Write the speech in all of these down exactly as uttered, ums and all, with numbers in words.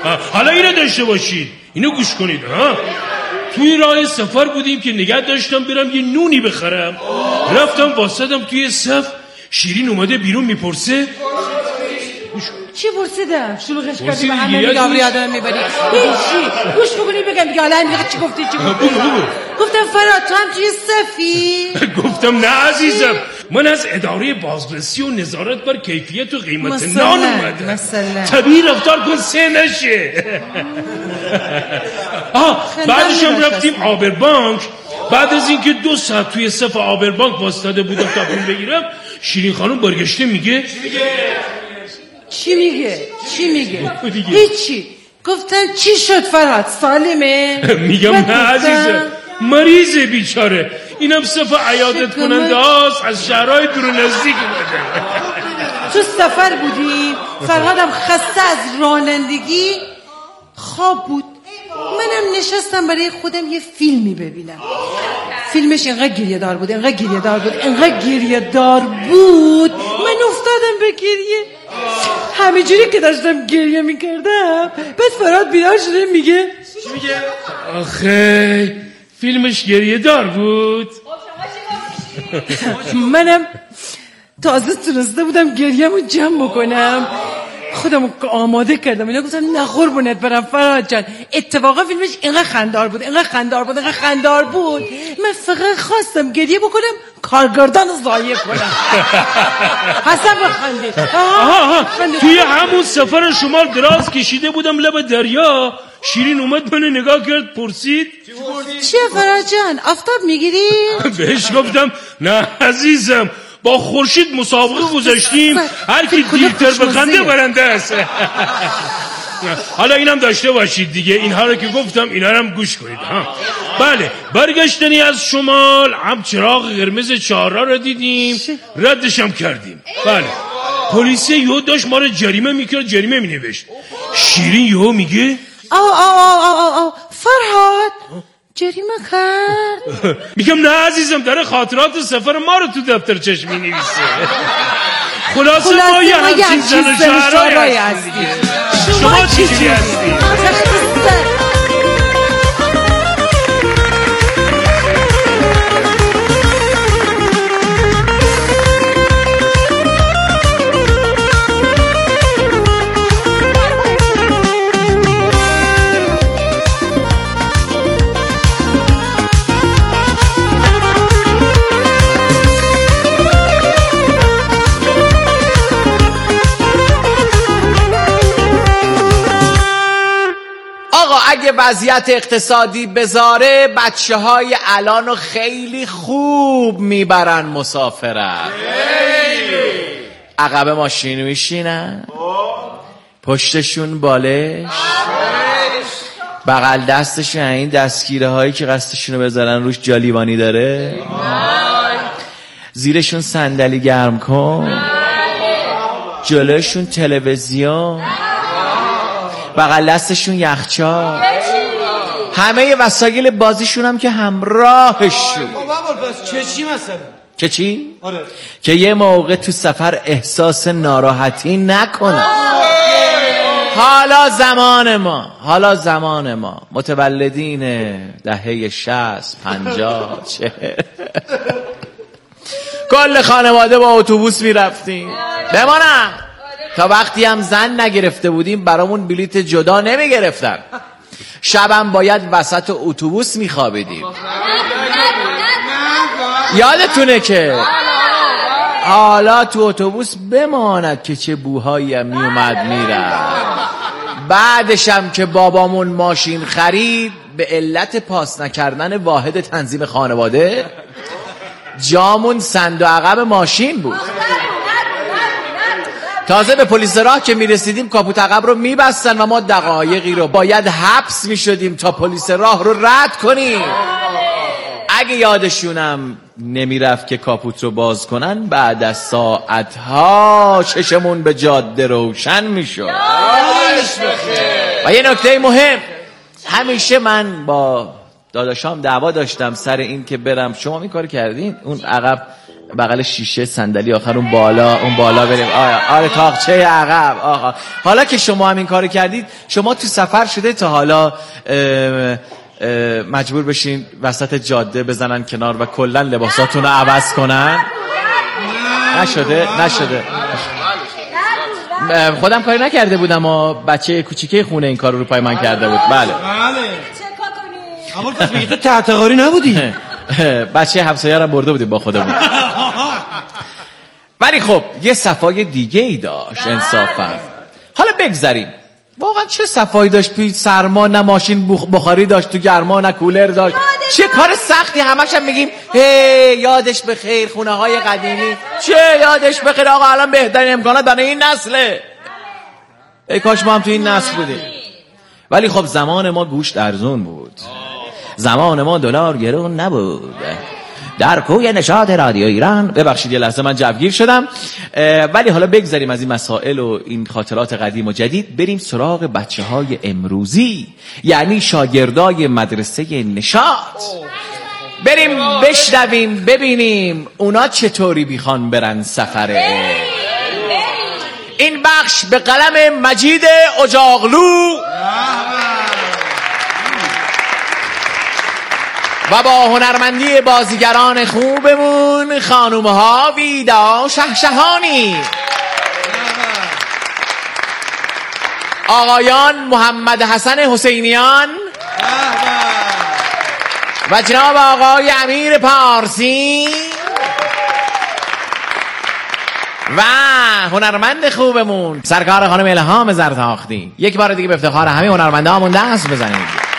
حالا اینو داشته باشید، اینو گوش کنید. ها توی راه سفر بودیم که نگه داشتم برم یه نونی بخرم. رفتم واسدم توی صف. شیرین اومده بیرون میپرسه چی پرسیدم؟ شلوغش کردی به همه میگه آوری آدم میبری هیچی گوش بکنی بگم دیگه. حالا میگه چی گفتی چی گفتی؟ گفتم فراد تو هم توی صفی؟ گفتم نه عزیزم، من از اداره بازرسی و نظارت بر کیفیت و قیمت نان اومدم. مثلا طبیعی رفتار کن سه نشه. آه بعدشم رفتیم آبربانک. بعد از اینکه دو ساعت توی صف آبربانک واسطاده بودم تا پول بگیرم، شیرین خانم برگشته میگه چی میگه؟ چی میگه؟ هیچی. گفتن چی شد فرهاد سالمه؟ میگم نه عزیزم، مریضه بیچاره، اینم صف عیادت کننده هاست، از شهرهای دور نزدیک اومده. تو سفر بودیم، فرهادم خسته از رانندگی خواب بود. منم نشستم برای خودم یه فیلمی ببینم. فیلمش انقدر گریه دار بود انقدر گریه دار بود انقدر گریه دار بود من افتادم به گریه. همینجوری که داشتم گریه میکردم بعد فرهاد بیدار شده میگه چی میگه؟ آخه فیلمش گریه دار بود. منم تازه تونسته بودم گریه‌مو جمع بکنم، خودمو آماده کردم. اینا گفتم نه قربونت برم فرهاد جان، اتفاقا فیلمش اینقدر خندار بود اینقدر خندار بود اینقدر خندار بود من فقط خواستم گریه بکنم کارگردان ضایع کنم. حسن بخندید. آها توی همون سفر شمال دراز کشیده بودم لب دریا. شیرین اومد منو نگاه کرد پرسید چیه فرهاد جان آفتاب میگیری؟ بهش گفتم نه عزیزم، با خورشید مسابقه گذاشتیم، هر کی دیرتر بخنده برنده است. حالا اینم داشته باشید دیگه، اینها رو که گفتم اینا رو هم گوش کنید. ها بله، برگشتنی از شمال هم چراغ قرمز چهارراه رو دیدیم، ردش هم کردیم. بله پلیس یهو داشت ما رو جریمه میکرد، جریمه مینوشت. شیرین یهو میگه آو آو آو آو آو فرهاد جریمه کرد. میگم نه عزیزم، داره خاطرات سفر ما رو تو دفتر چشم مینویسه. خلاصه ما یه همچین زن شهرهای هستیم. شما چیزی هستیم؟ اگه وضعیت اقتصادی بذاره بچه های الانو خیلی خوب میبرن مسافرت. عقب ماشین میشینن، پشتشون بالش، بغل دستشون این دستگیره هایی که قصدشونو بذارن روش جالیوانی داره، زیرشون صندلی گرم کن، جلوشون تلویزیون، بغل دستشون یخچال، همه وسایل بازیشون هم که همراهشون. بابا پس چه چی مثلا؟ که چی؟ آره. که یه موقع تو سفر احساس ناراحتی نکنه. حالا زمان ما حالا زمان ما متولدین دهه شصت پنجاه چه کل خانواده با اتوبوس میرفتیم. بمانم تا وقتی هم زن نگرفته بودیم برامون بلیت جدا نمی گرفتن. شبم باید وسط اتوبوس می خوابیدیم. یادتونه که حالا تو اتوبوس بماند که چه بوهایی هم می اومد می رفت. بعدشم که بابامون ماشین خرید به علت پاس نکردن واحد تنظیم خانواده جامون صندوق عقب ماشین بود. تازه به پلیس راه که میرسیدیم کاپوت عقب رو میبستن و ما دقایقی رو باید حبس میشدیم تا پلیس راه رو رد کنیم. اگه یادشونم نمیرفت که کاپوت رو باز کنن بعد از ساعتها چشمون به جاده روشن میشد. و یه نکته مهم، همیشه من با داداشام دعوا داشتم سر این که برم. شما این کار کردین؟ اون عقب بغل شیشه صندلی آخر اون بالا اون بالا بریم. آره آره تاقچه عقب. آقا حالا که شما هم این کارو کردید، شما تو سفر شده تا حالا اه اه مجبور بشین وسط جاده بزنن کنار و کلا لباساتون رو عوض کنن؟ نشده نشده خودم کاری نکرده بودم و بچه کوچیکه خونه این کار رو پای من کرده بود. بله بله. اما پس بگید تو تحت قاری نبودی؟ بچه همسایه رو برده بودیم با خودمون. ولی خب یه صفای دیگه ای داشت انصافا. حالا بگذاریم واقعا چه صفایی داشت؟ توی سرما نه ماشین بخاری داشت، تو گرما نه کولر داشت. چه کار سختی. همش هم میگیم هی یادش بخیر خونه های قدیمی. چه یادش بخیر آقا، الان بهترین امکانات برای این نسله. ای کاش ما هم تو این نسل بودیم. ولی خب زمان ما گوشت ارزون بود، زمان ما دلار گرون نبود. در کوی نشاط رادیو ایران. ببخشید یه لحظه من جوگیر شدم. ولی حالا بگذاریم از این مسائل و این خاطرات قدیم و جدید، بریم سراغ بچه های امروزی، یعنی شاگردای مدرسه نشاط. بریم بشنویم ببینیم اونا چطوری بیخوان برن سفره. این بخش به قلم مجید اجاغلو و با هنرمندی بازیگران خوبمون خانومها ویدا شهشهانی، آقایان محمد حسن حسینیان و جناب آقای امیر پارسی و هنرمند خوبمون سرکار خانم الهام زرتاختی. یک بار دیگه به افتخار همه هنرمندامون دست بزنید.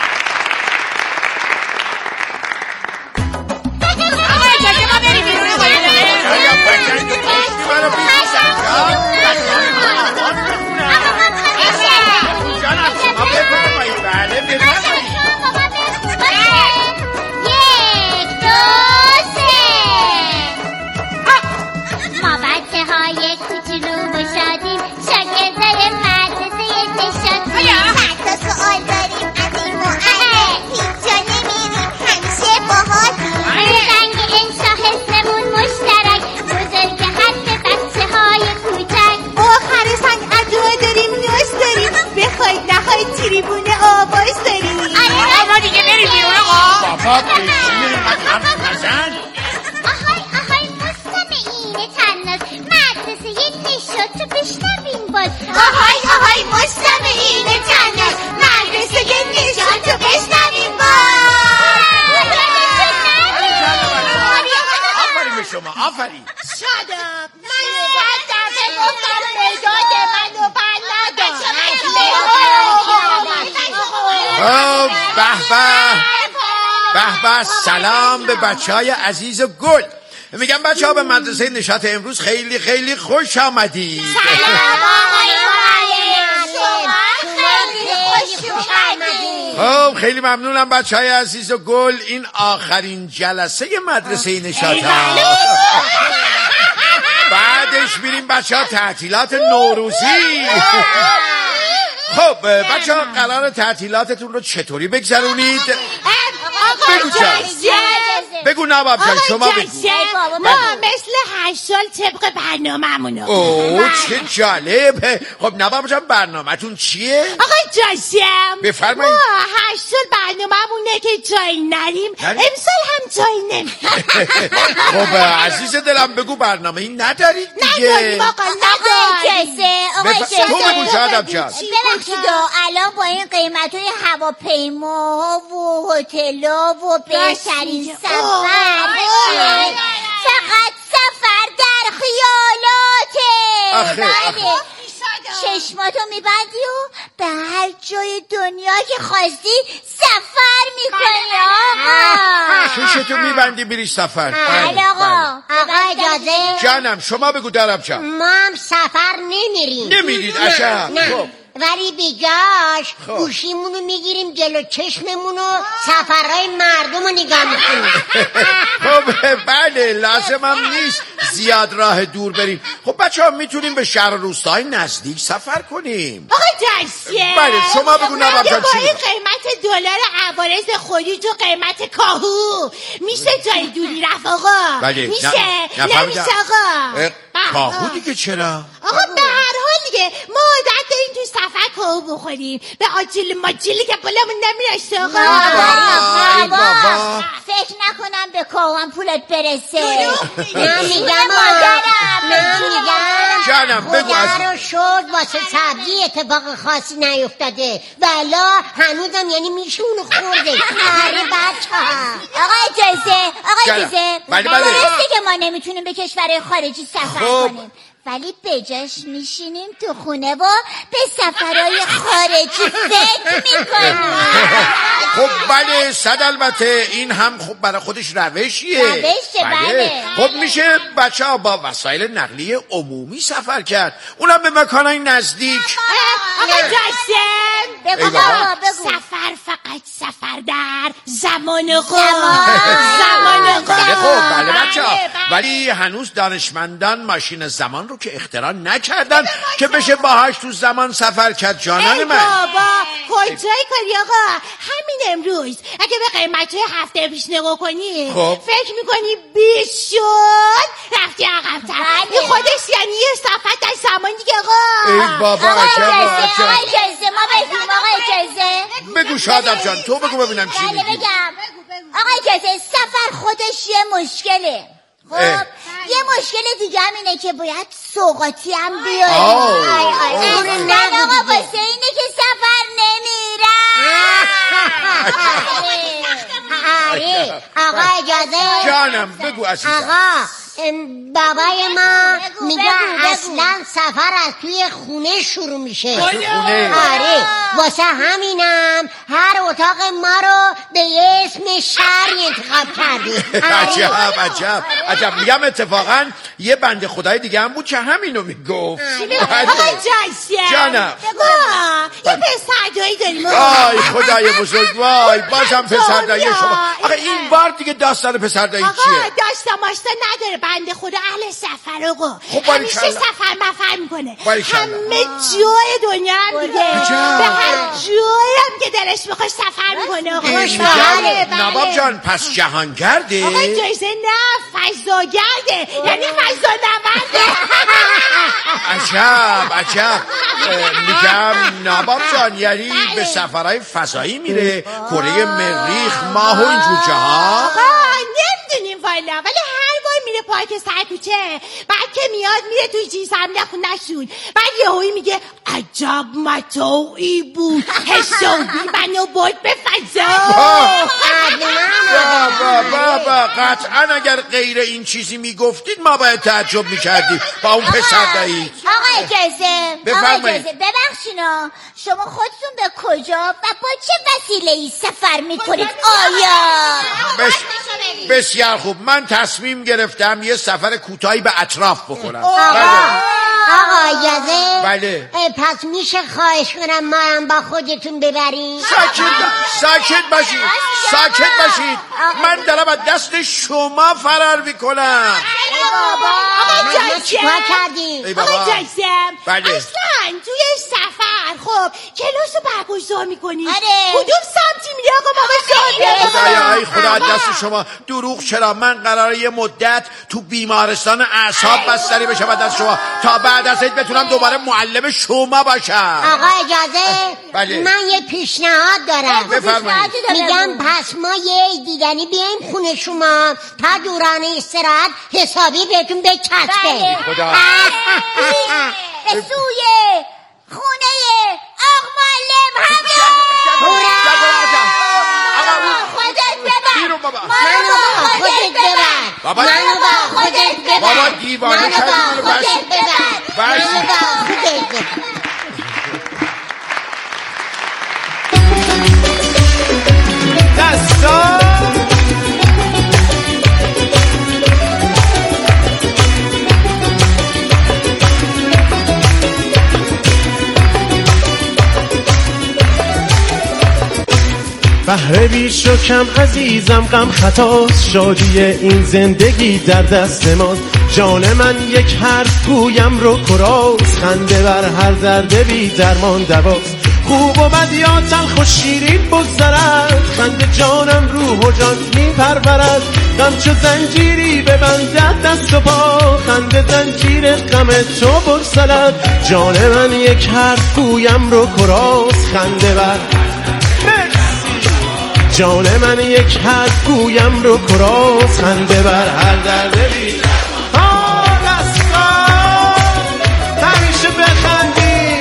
سلام به بچه های عزیز و گل. میگم بچه ها به مدرسه نشاط امروز خیلی خیلی خوش آمدید. سلام آقای معلم، شما خیلی خوش آمدید. خب خیلی ممنونم بچه های عزیز و گل. این آخرین جلسه مدرسه نشاط ها. بعدش میریم بچه ها تعطیلات نوروزی. خب بچه ها قرار تعطیلاتتون رو چطوری بگذرونید؟ بگو جان بگو نواب جان شما بگو. ما مثل هر سال طبق برنامه‌مون. اوه چه جالب. خب نواب جان برنامه‌تون چیه؟ آقای جاسم بفرمایید. ما هر سال برنامه‌مونه که جایی نریم، امسال هم جایی نمیریم. خب عزیز دلم بگو برنامه این ندارید دیگه؟ نداریم آقا نداریم. آقای جاسم تو بگو شادم جان. ببخشید الان با این قیمت‌های هواپیما و هتل‌ها و بهترین سفر فقط سفر در خیالاته. آخه آخه چشماتو میبندی و به هر جای دنیا که خواستی سفر میکنی آقا. چشتو میبندی بری سفر. بله آقا. آقا اجازه جانم شما بگو دارم جان. ما هم سفر نمیریم. نمیرید عشق. خب ولی بیجاش گوشیمونو میگیریم جلو چشممونو سفرهای مردم رو نگاه میکنیم. خب بله لازم هم نیست زیاد راه دور بریم. خب بچه ها میتونیم به شهر روستای نزدیک سفر کنیم. آقا جاسیه بله شما بگو نواب جان چی؟ قیمت دلار عوارض خودی تو قیمت کاهو میشه جای دوری رفت آقا؟ بله میشه؟ نمیشه آقا؟ کاهو دیگه چرا؟ آقا به هر حال دیگه ما عادت داریم تو سفر کاهو بخوریم به آجیل ماجیلی که بلمون نمیرسه آقا. بابا فکر نکنم به کاهوام پولت برسه. من میگم من میگم جانم بگو خدا رو شد واسه سبزی اتفاق خاصی نیفتاده والا هنوزم یعنی میشه اونو خورده. آره بچه ها آقا اجازه آقا اجازه بله بله درسته که ما نمیتونیم به کشورهای خارجی سفر خب. کنیم ولی بجاش میشینیم تو خونه و به سفرهای خارجی فکر میکنیم. خب بله صد البته این هم خب برای خودش روشیه. روشه بله. خب میشه بچه ها با وسایل نقلیه عمومی سفر کرد اونم به مکانهای نزدیک. آقا جاسم بگو بابا بگو سفر فقط سفر در زمان خود زمان خود. بله خب بله بچه ها ولی هنوز دانشمندان ماشین زمان رو که اختراع نکردن که بشه باهاش تو زمان سفر کرد. جانان من بابا کجای کاری آقا همین امروز اگه به قیمت هفته پیش نگاه کنی خب. فکر میکنی بیش شد رفتی عقب‌تر. این خودش یعنی یه سفر در زمان دیگه آقا. ای بابا آقا عجب اجازه عجب. آقا اجازه ما بگیم آقا اجازه بگو شادم جان تو بگو ببینم چی بله میگی. بگم آقا اجازه سفر خودش یه مشکله. خب اه. یه مشکل دیگه هم اینه که باید سوغاتی هم بیاری. آه. من آقا واسه اینه که سفر نمیرم. آره آقا اجازه جانم بگو عزیزم. آقا ام، بابای ما بگو، میگه بگو، بگو. اصلا سفر از توی خونه شروع میشه. خونه. آره واسه همینم هر اتاق ما رو به یه اسم شهری انتخاب کردیم. عجب عجب عجب میگم اتفاقا یه بنده خدای دیگه هم بود که همینو میگفت. آقا جاسم جانم. ما یه پسردایی داریم آی خدای بزرگ وای بازم پسردایی شما. آقا این بار دیگه داستان پسردایی آقا چیه؟ داشته ماشته نداره بنده خدا اهل سفر آقا. خب باری همیشه کلا. سفر مفر میکنه باری کلا. همه جای دنیا هم دیگه به هر جایی هم که دلش بخواد سفر میکنه آقا. این بله، میگم بله. نواب جان پس جهانگرده؟ آقا جایزه نه فضاگرده یعنی فضا نورده. عجب عجب اه، میگم نواب جان یعنی به سفرهای فضایی میره کره مریخ ماه و اینجور جاها. آقا نمیدونیم والا ولی هر بار میره پارک سرکوچه بعد که میاد میره توی چیز هم نخونشون بعد یهویی میگه عجب متاعی بود حسابی منو برد به فضا. بابا بابا قطعا اگر غیر این چیزی میگفتید ما باید تعجب میکردیم با اون پسر دایی. آقا اجازه آقا بفرمایید. اجازه ببخشینا شما خودتون به کجا و با چه وسیله ای سفر میکنید آیا؟ بس... بسیار خوب من تصمیم گرفتم یه سفر کوتاهی به اطراف بکنم. بله. آقا اجازه بله. اه، پس میشه خواهش کنم ما هم با خودتون ببریم. ساکت ساکت باشید ساکت باشید من دارم از دست شما فرار میکنم. آقا ما جاسم چیکار کردیم؟ ای آقا بابا. جاسم بله. اصلا توی سفر خب کلاس رو برگزار میکنی آره. کدوم سمتی میری آقا بابا خدایا ای جان؟ خدا از دست شما دروغ چرا من قراره یه مدت تو بیمارستان اعصاب بستری بشم از دست شما تا بعد از عید بتونم دوباره معلم شما باشم. آقا اجازه بله. من یه پیشنهاد دارم. بفرمایید. میگم پس ما یه دیدنی بیایم خونه شما تا دوران استراحت حسابی بهتون بچسبه. بله. خدا. به سوی خونه آق معلم همه خودت ببر بیرون بابا. منو با خودت ببر. بابا. منو با خودت ببر. بابا دیوانه منو کردی منو با بس. خودت ببر. بس. منو با خودت ببر. دستا بهره بیش و کم عزیزم غم خطاست، شادی این زندگی در دست ماست. جان من یک حرف گویم رو کراست، خنده بر هر درد بی درمان دواست. خوب و بد یا تلخ و شیرین بگذرد، خنده جانم روح و جان می پرورد. غم چو زنجیری ببندد دست و پا، خنده زنجیر غم تو بگسلد. جان من یک حرف گویم رو کراست، خنده بر جان من یک حرف گویم رو کراست، خنده بر هر درد بی ها دستا همیشه بخندی.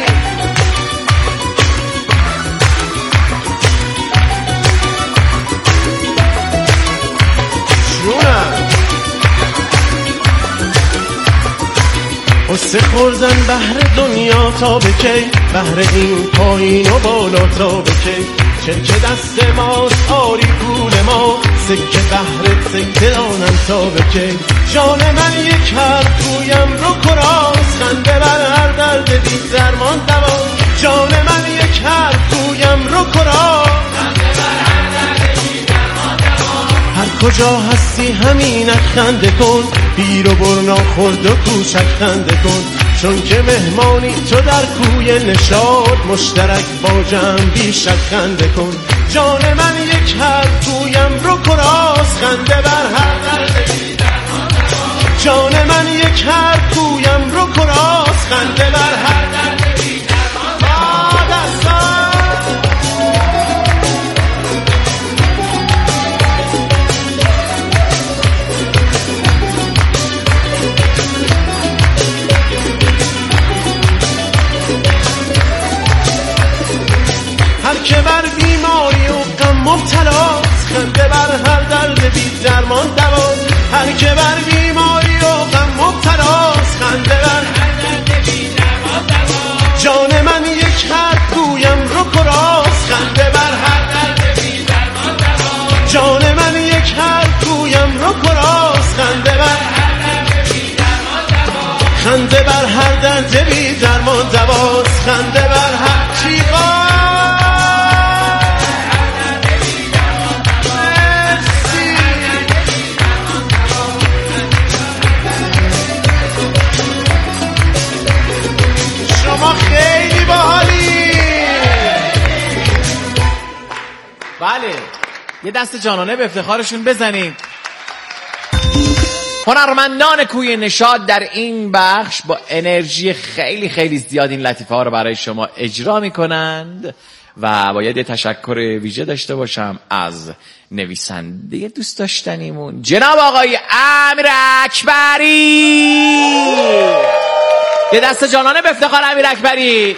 جونم قصه خوردن بهر دنیا تا به کی، بهر این پایین و بالا تا به کی. چرک دست ماست آری پول ما، سکه بهر سکه آنم تا به کی. جان من یک حرف گویم رو کراست، خنده بر هر درد بی درمان دوا. جان من یک حرف گویم رو کراست، خنده بر هر درد بی درمان دوا. هر کجا هستی همینک خنده کن، بیر و برنا خورد و کوچک خنده کن. چون که مهمانی تو در کوی نشاد، مشترک با جمع بیشک خنده کن. جان من یک حرف گویم رو کراست، خنده بر هر درد بی درمان دوا. جان من یک حرف گویم رو کراست، خنده بر هر درد بی درمان دوا. هر که بر بیماری و غم مبتلاست، خنده بر هر درد بی درمان دواست. هر که بر بیماری و غم مبتلاست، خنده بر هر درد بی درمان دواست. جان من یک حرف گویم رو کراست، خنده بر هر درد بی درمان دواست. جان من یک حرف گویم رو کراست، خنده بر هر درد بی درمان دواست. خنده بر هر درد بی درمان دواست. خنده بر هر چیغا خیلی باحالی. بله یه دست جانانه به افتخارشون بزنیم. هنرمندان کوی نشاط در این بخش با انرژی خیلی خیلی زیاد این لطیفه ها رو برای شما اجرا میکنند و باید یه تشکر ویژه داشته باشم از نویسنده دوست داشتنیمون جناب آقای امیر اکبری. یه دست جانانه به افتخار امیر اکبری.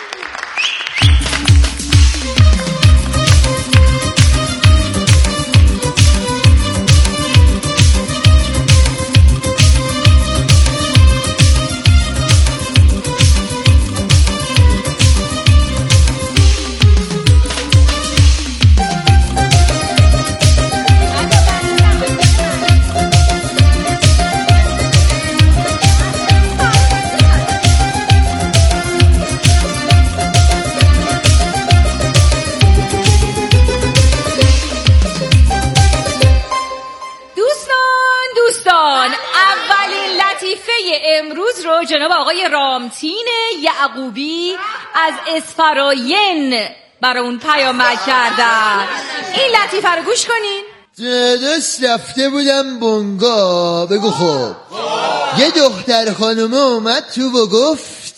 امروز رو جناب آقای رامتین یعقوبی از اسفراین برای اون پیامک کردن. این لطیفه رو گوش کنین. دست رفته بودم بونگا. بگو خب. یه دختر خانومه اومد تو و گفت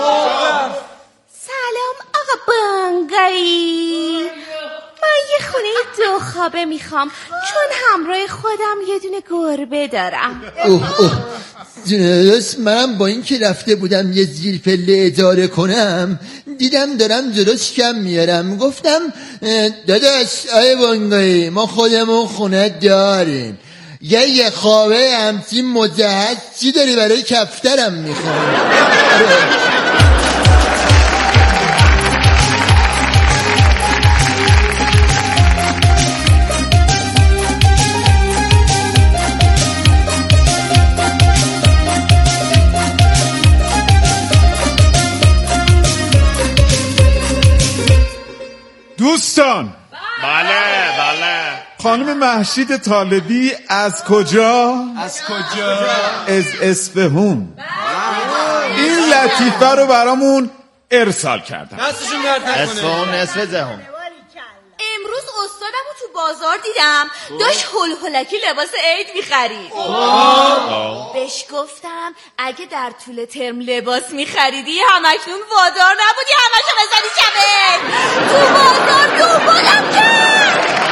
سلام آقا بونگایی، من یه خونه دو خوابه میخوام چون همراه خودم یه دونه گربه دارم. اوه اوه درست منم با این که رفته بودم یه زیر پله اداره کنم دیدم دارم درست کم میارم. گفتم داداش آیه بانگایی ما خودمون خونه داریم، یه یه خوابه همچین مجهز چی داری برای کفترم میخوام؟ دوستان بله بله. خانم مهشید طالبی از کجا؟ از کجا؟ از اصفهان. این لطیفه رو برامون ارسال کردن. دستشون درد نکنه. اصفهان نصف زهم. امروز استادمو تو بازار دیدم داشت هل هلکی لباس عید میخرید. بهش گفتم اگه در طول ترم لباس میخریدی همکنون وادار نبودی همشو بزنی چمه. تو بازار دنبالم کرد.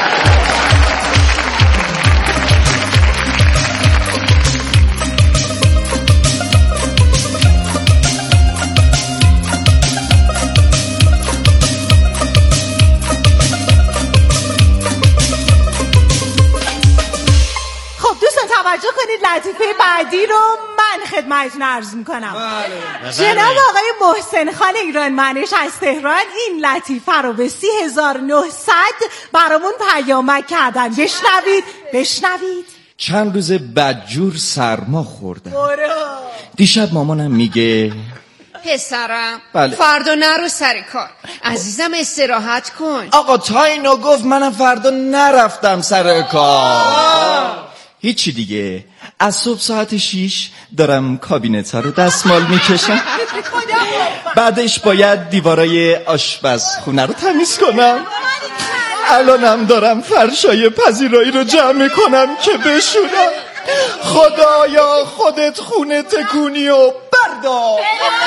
توجه کنید لطیفه بعدی رو من خدمتتون عرض میکنم. جناب آقای محسن خان ایران منش از تهران این لطیفه رو به سی هزار و نهصد برامون پیامک کردن. بشنوید بشنوید. چند روز بدجور سرما خوردم. برو. دیشب مامانم میگه پسرم بله. فردا نرو سر کار، عزیزم استراحت کن. آقا تا اینو گفت منم فردا نرفتم سر کار. هیچی دیگه، از صبح ساعت شیش دارم کابینت ها رو دستمال میکشم. بعدش باید دیوارای آشپزخونه رو تمیز کنم. الانم دارم فرشای پذیرایی رو جمع میکنم که بشونم. خدایا خودت خونه تکونی و بردار.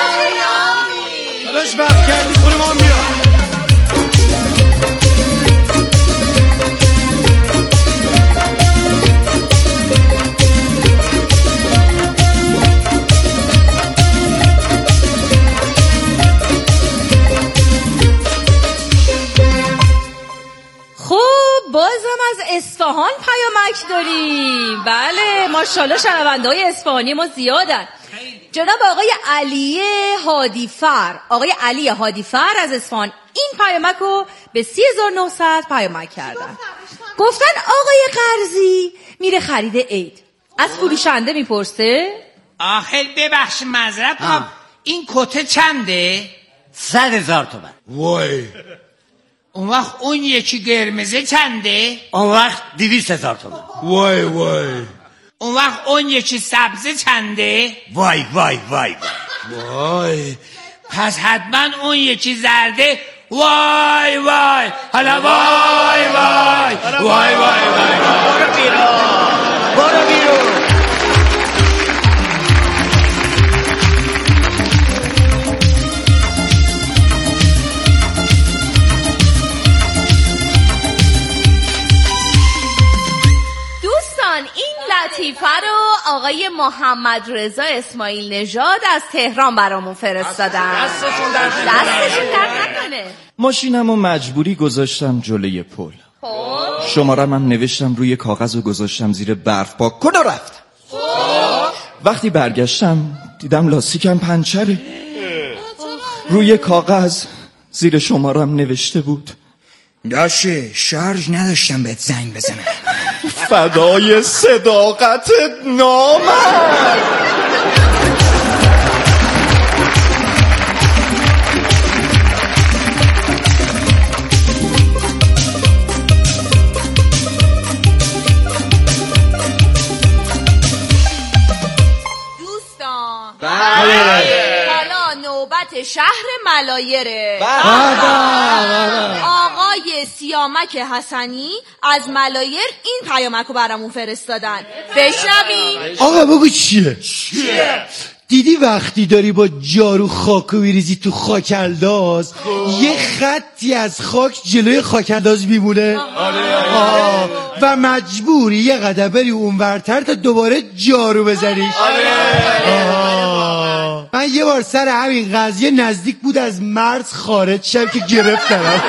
داداش وقت کردی خونه ما میاد. خب بازم از اصفهان پیامک داریم. بله ماشاءالله شنونده های اصفهانی ما زیادن. جناب آقای علی هادیفر، آقای علی هادیفر از اصفهان این پیامک رو به سی هزار و نهصد پیامک کردن. گفتن آقای قرضی میره خرید عید، از فروشنده میپرسه آخر ببخش معذرت کنم این کته چنده؟ صد هزار تومن. وای. اون وقت اون یکی قرمزه چنده؟ اون وقت دویست هزار تومن. وای وای. اون وقت اون یکی سبزه چنده؟ وای وای وای وای. پس حتما اون یکی زرده. وای وای. حالا وای وای. وای وای وای. برو بیرون. برو بیرون. لطیفه رو آقای محمد رضا اسماعیل نژاد از تهران برامون فرستادن. دستشون درد نکنه. ماشینمو مجبوری گذاشتم جلوی پل. شمارم هم نوشتم روی کاغذ و گذاشتم زیر برف پاک کن و رفتم. وقتی برگشتم دیدم لاستیکم پنچره. روی کاغذ زیر شمارم نوشته بود داشه شارژ نداشتم بهت زنگ بزنم. فدای صداقت نامرد. دوستان بله. حالا نوبت شهر ملایره. آقای سیامک حسنی از ملایر این پیامک رو برامون فرستادن. بشنویم. آقا بگو چیه؟ چیه؟ دیدی وقتی داری با جارو خاکو میریزی تو خاکنداز یه خطی از خاک جلوی خاکنداز میمونه؟ آه. و مجبوری یه قدم بری اونورتر تا دوباره جارو بزنیش. من یه بار سر همین قضیه نزدیک بود از مرز خارج شم که گرفتم.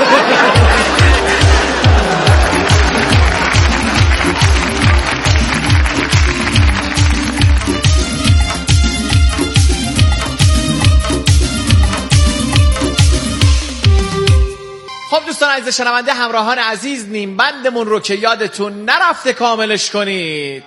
خب دوستان عزیز شنونده، همراهان عزیز، نیم بندمون رو که یادتون نرفته کاملش کنید.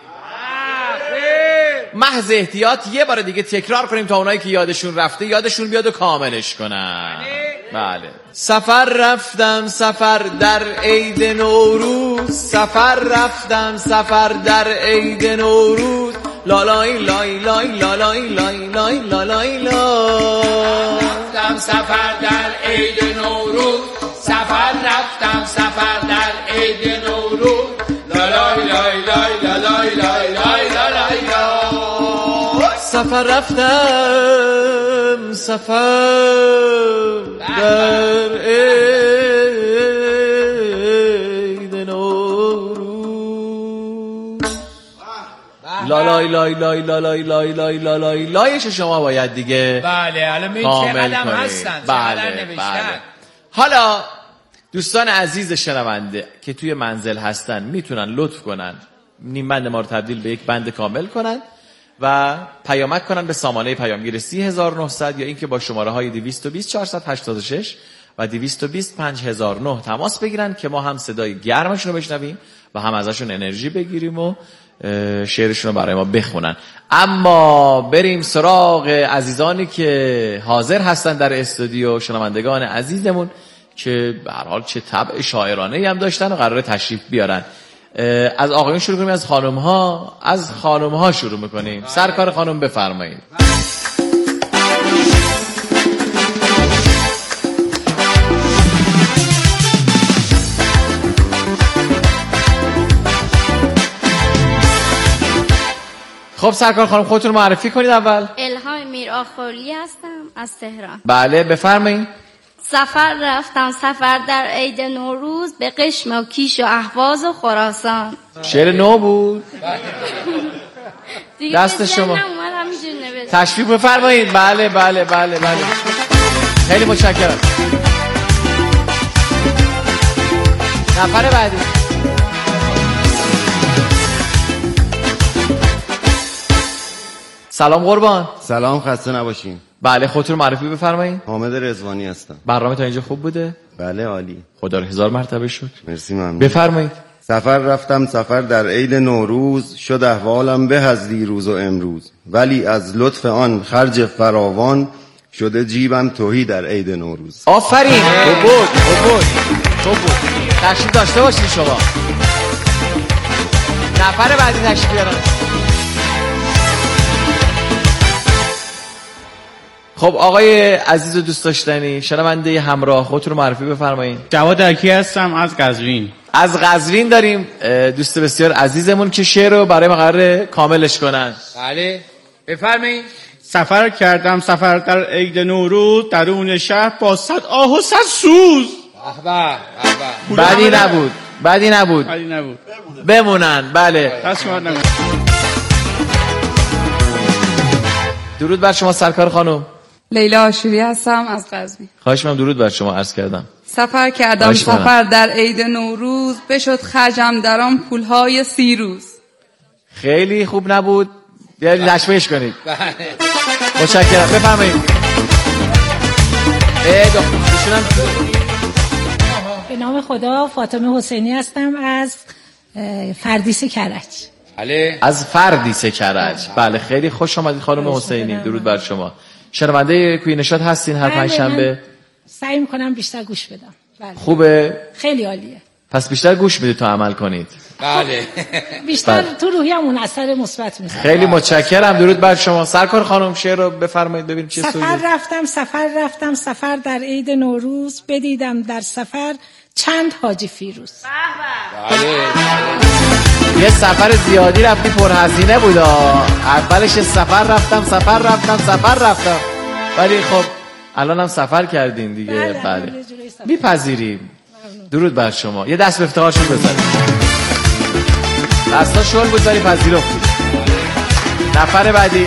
محض احتیاط یه بار دیگه تکرار کنیم تا اونایی که یادشون رفته یادشون بیاد و کاملش کنن. بله. سفر رفتم سفر در عید نوروز، سفر رفتم سفر در عید نوروز، لالای لای لای لالای لای لای لالای لای. رفتم سفر در عید نوروز، سفر رفتم سفر در عید نوروز، لالای لای لای لالای لای لای لالای لای. سفر رفتم سفر در عید نوروز، لالای لای لای لالای لای لای لالای لایش شما باید دیگه بله. حالا می چقدر هستن، بله بله. حالا دوستان عزیز شنونده که توی منزل هستن میتونن لطف کنن نیم بند ما رو تبدیل به یک بند کامل کنن و پیامک کنن به سامانه پیامگیر سی هزار و نهصد یا اینکه با شماره های دویست و بیست چهارصد و هشتاد و شش و دویست و بیست پنج هزار و نه تماس بگیرن که ما هم صدای گرمشون رو بشنویم و هم ازشون انرژی بگیریم و شعرشون رو برای ما بخونن. اما بریم سراغ عزیزانی که حاضر هستن در استودیو، شنوندگان عزیزمون که به هر حال چه طبع شاعرانه‌ای هم داشتن و قراره تشریف بیارن. از آقایون شروع کنیم از خانم ها؟ از خانم ها شروع میکنیم. سرکار خانم بفرمایید. خب سرکار خانم خودتون معرفی کنید اول. الهام میر آخولی هستم از تهران. بله بفرمایید. سفر رفتم سفر در عید نوروز، به قشم و کیش و اهواز و خراسان. شعر نو بود. دست شما تشریف بفرمایید. بله بله بله بله خیلی متشکرم. نفر بعدی. سلام قربان. سلام، خسته نباشین. بله خودتون معرفی بفرمایید. حامد رضوانی هستم. برنامه تا اینجا خوب بوده؟ بله عالی. خدا رو هزار مرتبه شکر. مرسی ممنون. بفرمایید. سفر رفتم سفر در عید نوروز، شد احوالم به از دیروز و امروز، ولی از لطف آن خرج فراوان، شده جیبم تهی در عید نوروز. آفرین. خوب بود خوب بود خوب بود. تشریف داشته باشید شما. نفر بعدی تشریف بیارن. خب آقای عزیز و دوست داشتنی شنونده همراه خودتون رو معرفی بفرمایید. جواد اکی هستم از قزوین. از قزوین داریم دوست بسیار عزیزمون که شعر رو برای ما قراره کاملش کنن. بله بفرمایید. سفر کردم سفر در عید نوروز، درون شهر با صد آه و صد سوز. به به به. بدی نبود بدی نبود بدی نبود. بمونن. بله دست شما نمون. درود بر شما سرکار خانم. لیلا آشوری هستم از قزوین. خواهش می‌کنم درود بر شما عرض کردم. سفر کردم سفر در عید نوروز، بشد خرجم در آن پولهای سی روز. خیلی خوب نبود. بیایید تشویش کنید. متشکرم. بفرمایید. به نام خدا فاطمه حسینی هستم از فردیس کرج. بله. از فردیس کرج. بله خیلی خوش آمدید خانم حسینی. درود بر شما. شنونده کوی نشاط هستین هر پنج شنبه؟ سعی میکنم بیشتر گوش بدم. بله. خوبه؟ خیلی عالیه. پس بیشتر گوش بدید تا عمل کنید. بله. بیشتر تو روحیمون اثر مثبت میذاره. خیلی متشکرم. درود بر شما. سرکار خانم شعر رو بفرمایید ببینیم چه سویه. سفر رفتم سفر رفتم سفر در عید نوروز، بدیدم در سفر چند حاجی فیروز. یه سفر زیادی رفتی پرهزینه بود. اولش سفر رفتم سفر رفتم سفر رفتم ولی خب الان هم سفر کردین دیگه. بله, بله. میپذیریم. درود بر شما. یه دست به افتخارشون بزنید. دستا شل بود ولی پذیرفتید. نفر بعدی.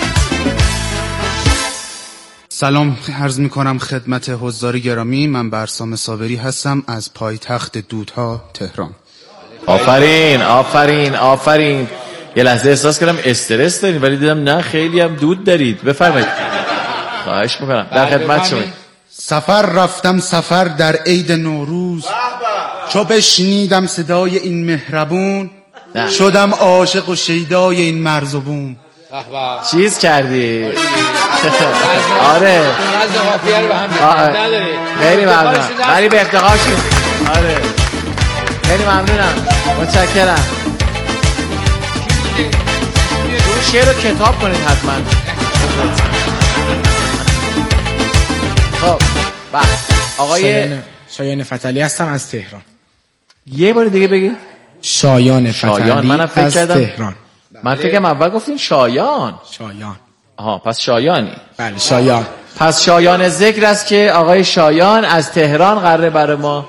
سلام عرض می کنم خدمت حضار گرامی. من برسام صابری هستم از پایتخت دودها تهران. آفرین آفرین آفرین. یه لحظه احساس کردم استرس دارین ولی دیدم نه خیلی هم دود دارید. بفرمایید. خواهش میکنم در خدمت شما. سفر رفتم سفر در عید نوروز، چو بشنیدم صدای این مهربون، شدم عاشق و شیدای این مرز و بوم. چیز کردی آره از قافیه رو به هم نداری خیلی ممنونم ولی به افتخار شد آره خیلی ممنونم متشکرم اون شعر رو کتاب کنید حتما خب بله آقای شایان شایان فتلی هستم از تهران یه بار دیگه بگی شایان فتلی شایان منم فکر از کردم تهران من فکرم اول گفتین شایان شایان آها پس شایانی بله شایان پس شایان ذکر است که آقای شایان از تهران قراره برای ما